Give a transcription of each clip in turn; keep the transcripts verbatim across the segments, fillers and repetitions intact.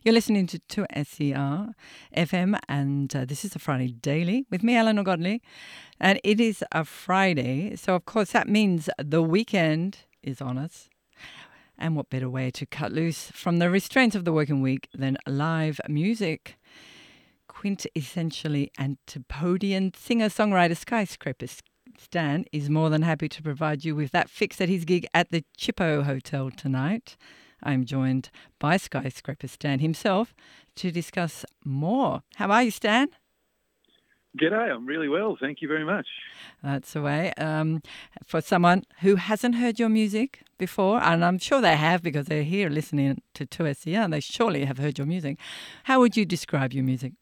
You're listening to two S E R F M, and uh, this is a Friday Daily with me, Eleanor Godley. And it is a Friday, so of course that means the weekend is on us. And what better way to cut loose from the restraints of the working week than live music? Quintessentially Antipodean singer-songwriter Skyscraper Stan is more than happy to provide you with that fix at his gig at the Chippo Hotel tonight. I'm joined by Skyscraper Stan himself to discuss more. How are you, Stan? G'day, I'm really well. Thank you very much. That's the way. Um, for someone who hasn't heard your music before, and I'm sure they have because they're here listening to two S E R, they surely have heard your music. How would you describe your music?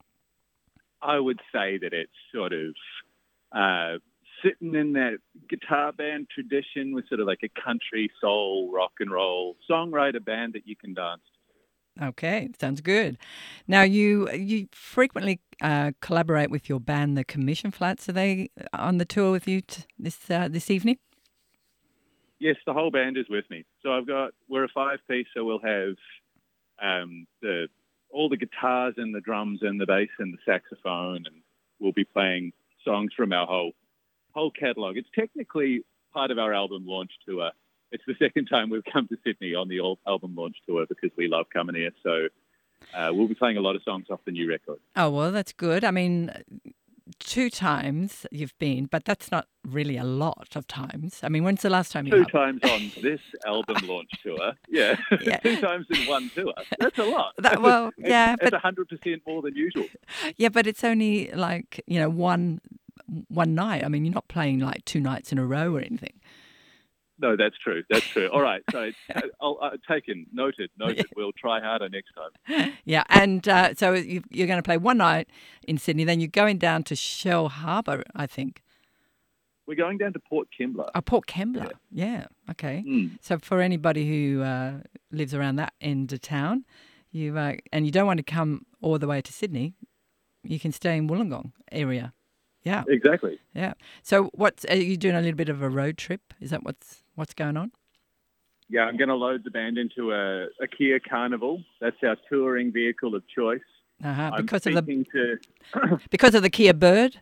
I would say that it's sort of uh, sitting in that guitar band tradition with sort of like a country, soul, rock and roll songwriter band that you can dance to. Okay, sounds good. Now, you you frequently uh, collaborate with your band, the Commission Flats. Are they on the tour with you t- this uh, this evening? Yes, the whole band is with me. So I've got, we're a five-piece, so we'll have um, the all the guitars and the drums and the bass and the saxophone, and we'll be playing songs from our whole whole catalogue. It's technically part of our album launch tour. It's the second time we've come to Sydney on the old album launch tour because we love coming here. So uh, we'll be playing a lot of songs off the new record. Oh, well, that's good. I mean, two times you've been, but that's not really a lot of times. I mean, when's the last time you Two have? times on this album launch tour. Yeah. Yeah. Two times in one tour. That's a lot. That, well, it's, yeah, it's but one hundred percent more than usual. yeah, but it's only like, you know, one one night. I mean, you're not playing like two nights in a row or anything. No, that's true. That's true. All right. So uh, I'll uh, taken, noted, noted. We'll try harder next time. Yeah, and uh, so you, you're going to play one night in Sydney, then you're going down to Shell Harbour, I think. We're going down to Port Kembla. Oh, Port Kembla. Yeah. yeah. Okay. Mm. So for anybody who uh, lives around that end of town, you uh, and you don't want to come all the way to Sydney, you can stay in Wollongong area. Yeah. Exactly. Yeah. So what's are you doing a little bit of a road trip? Is that what's what's going on? Yeah, I'm going to load the band into a, a Kia Carnival. That's our touring vehicle of choice. Uh-huh. I'm Because of speaking the to because of the Kia Bird.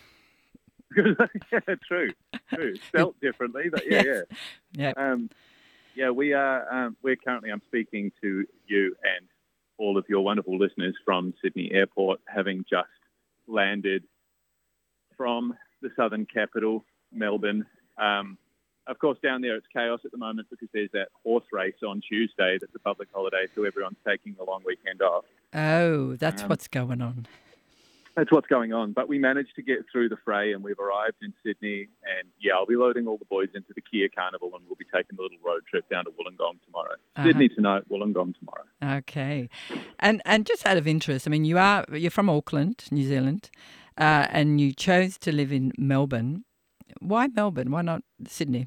yeah, true, true. Spelt differently, but yeah, Yes. yeah. Yeah. Um, yeah, we are. Um, we're currently. I'm speaking to you and all of your wonderful listeners from Sydney Airport, having just landed from the southern capital, Melbourne. Um, of course, down there it's chaos at the moment because there's that horse race on Tuesday. That's a public holiday, so everyone's taking a long weekend off. Oh, that's Um, what's going on. That's what's going on. But we managed to get through the fray and we've arrived in Sydney. And yeah, I'll be loading all the boys into the Kia Carnival and we'll be taking a little road trip down to Wollongong tomorrow. Uh-huh. Sydney tonight, Wollongong tomorrow. Okay, and and just out of interest, I mean, you are you're from Auckland, New Zealand, uh, and you chose to live in Melbourne. Why Melbourne? Why not Sydney?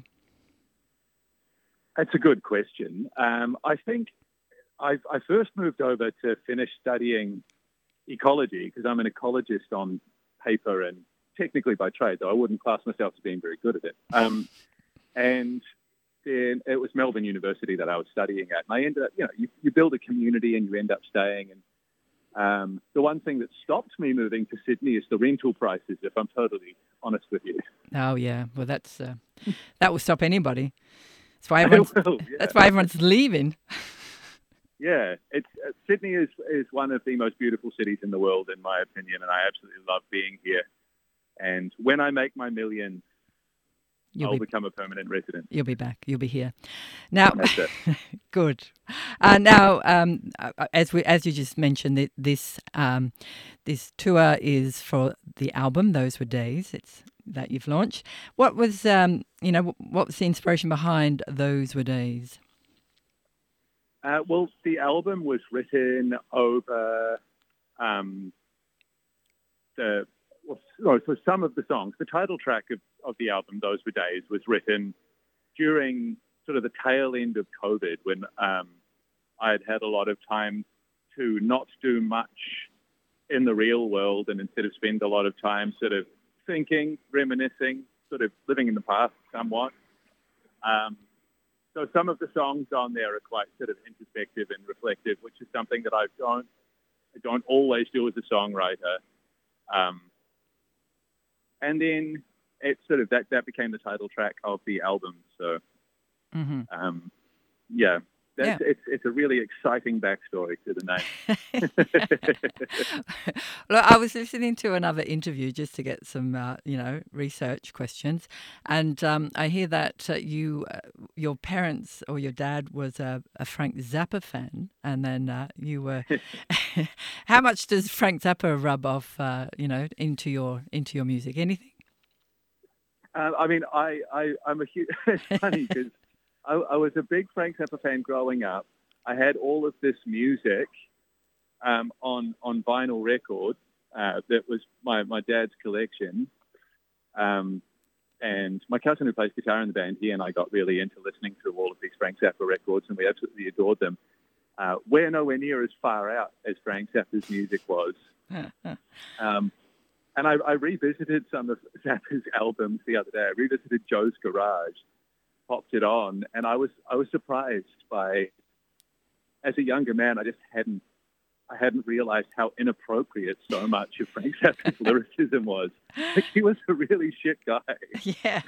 That's a good question. Um, I think I, I first moved over to finish studying ecology because I'm an ecologist on paper and technically by trade, though I wouldn't class myself as being very good at it. Um, and then it was Melbourne University that I was studying at. And I ended up, you know, you, you build a community and you end up staying. And um, the one thing that stopped me moving to Sydney is the rental prices, if I'm totally honest with you. Oh yeah, well that's uh, that will stop anybody. That's why everyone's Will, yeah. that's why everyone's leaving. Yeah, it's uh, Sydney is, is one of the most beautiful cities in the world, in my opinion, and I absolutely love being here. And when I make my millions, You'll I'll be become a permanent resident. you'll be back. You'll be here. Now, That's it. good. Uh, now, um, uh, as we as you just mentioned, that this um, this tour is for the album. Those were days. It's that you've launched. What was um, you know what was the inspiration behind Those Were Days? Uh, well, the album was written over um, the well, no, so some of the songs. The title track of, of the album, Those Were Days, was written during sort of the tail end of COVID when um, I had had a lot of time to not do much in the real world and instead of spend a lot of time sort of thinking, reminiscing, sort of living in the past somewhat. Um, so some of the songs on there are quite sort of introspective and reflective, which is something that I don't I don't always do as a songwriter. Um, and then it sort of that, that became the title track of the album. So Mm-hmm. um, yeah. That's, Yeah. it's it's a really exciting backstory to the name. Look, I was listening to another interview just to get some, uh, you know, research questions, and um, I hear that uh, you, uh, your parents or your dad was a, a Frank Zappa fan, and then uh, you were. How much does Frank Zappa rub off, uh, you know, into your into your music? Anything? Uh, I mean, I, I I'm a huge. It's funny because I, I was a big Frank Zappa fan growing up. I had all of this music um, on on vinyl record uh, that was my, my dad's collection. Um, and my cousin who plays guitar in the band, he and I got really into listening to all of these Frank Zappa records, and we absolutely adored them. Uh, we're nowhere near as far out as Frank Zappa's music was. um, and I, I revisited some of Zappa's albums the other day. I revisited Joe's Garage, popped it on, and I was I was surprised by, as a younger man, I just hadn't I hadn't realized how inappropriate so much of Frank Zappa's lyricism was. Like, he was a really shit guy. Yeah,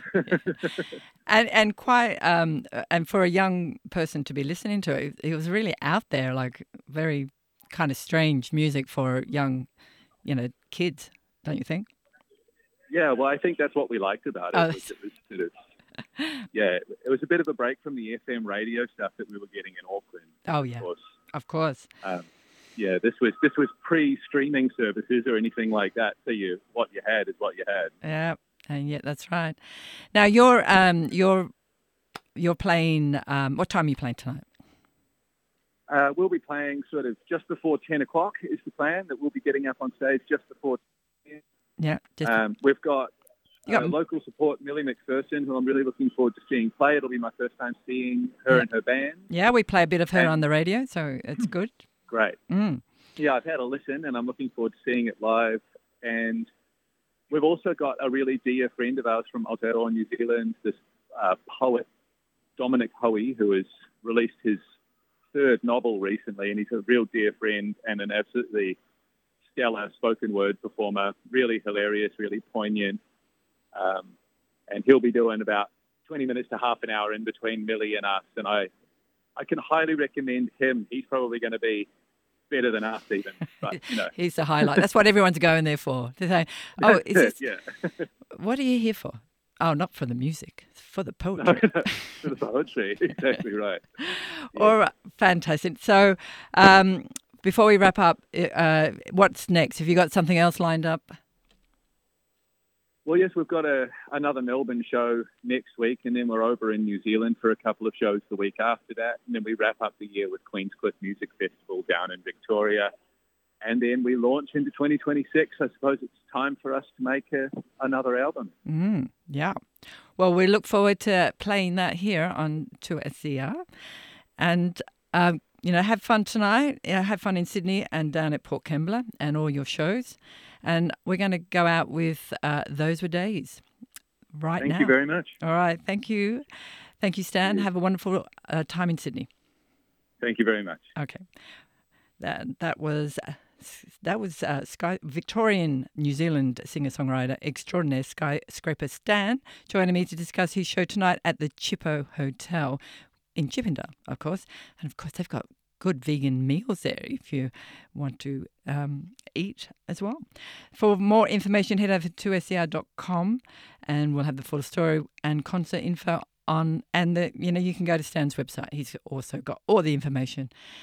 and and quite um and for a young person to be listening to it, it was really out there, like very kind of strange music for young, you know, kids. Don't you think? Yeah, well, I think that's what we liked about it. Oh, Was it was sort of, yeah, it was a bit of a break from the F M radio stuff that we were getting in Auckland. Oh yeah, Of course. of course. Um, yeah, this was this was pre-streaming services or anything like that. So you, what you had is what you had. Yeah, and yeah, that's right. Now you're um you're you're playing. Um, what time are you playing tonight? Uh, we'll be playing sort of just before ten o'clock is the plan. That we'll be getting up on stage just before. Yeah, just Um, we've got You uh, got- local support, Millie McPherson, who I'm really looking forward to seeing play. It'll be my first time seeing her Yeah. and her band. yeah. We play a bit of her And- on the radio, so it's good. Great. Mm. Yeah, I've had a listen, and I'm looking forward to seeing it live. And we've also got a really dear friend of ours from Aotearoa, New Zealand, this uh, poet, Dominic Hoey, who has released his third novel recently, and he's a real dear friend and an absolutely stellar spoken word performer, really hilarious, really poignant. Um, and he'll be doing about twenty minutes to half an hour in between Millie and us. And I, I can highly recommend him. He's probably going to be better than us even. But, you know. He's the highlight. That's what everyone's going there for. They say, "Oh, is this, yeah. what are you here for?" Oh, not for the music, it's for the No, poetry. no, for the poetry. Exactly right. All right, fantastic. So, um, before we wrap up, uh, what's next? Have you got something else lined up? Well, yes, we've got a, another Melbourne show next week, and then we're over in New Zealand for a couple of shows the week after that. And then we wrap up the year with Queenscliff Music Festival down in Victoria. And then we launch into twenty twenty-six. I suppose it's time for us to make a, another album. Mm, yeah. Well, we look forward to playing that here on two S C R. And, um, you know, have fun tonight. Yeah, have fun in Sydney and down at Port Kembla and all your shows. And we're going to go out with uh, Those Were Days right Thank now. you very much. All right. Thank you. Thank you, Stan. Cheers. Have a wonderful uh, time in Sydney. Thank you very much. Okay. That that was that was uh, Sky, Victorian New Zealand singer-songwriter extraordinaire skyscraper Stan joining me to discuss his show tonight at the Chippo Hotel in Chippendale, of course. And of course, they've got good vegan meals there if you want to um, eat as well. For more information, head over to two S C R dot com and we'll have the full story and concert info on. And the, you know, you can go to Stan's website. He's also got all the information